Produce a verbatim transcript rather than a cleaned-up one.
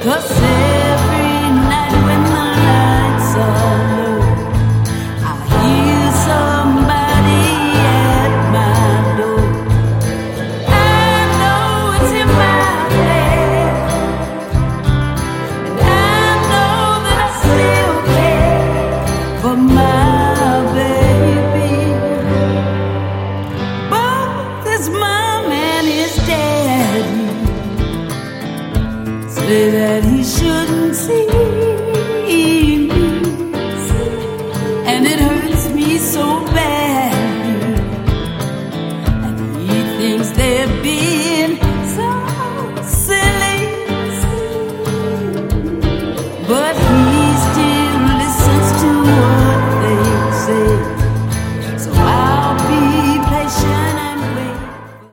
'Cause every night when the lights are low, I hear somebody at my door. I know it's in my head, and I know that I still care for my baby. Both his mom and his daddy say that he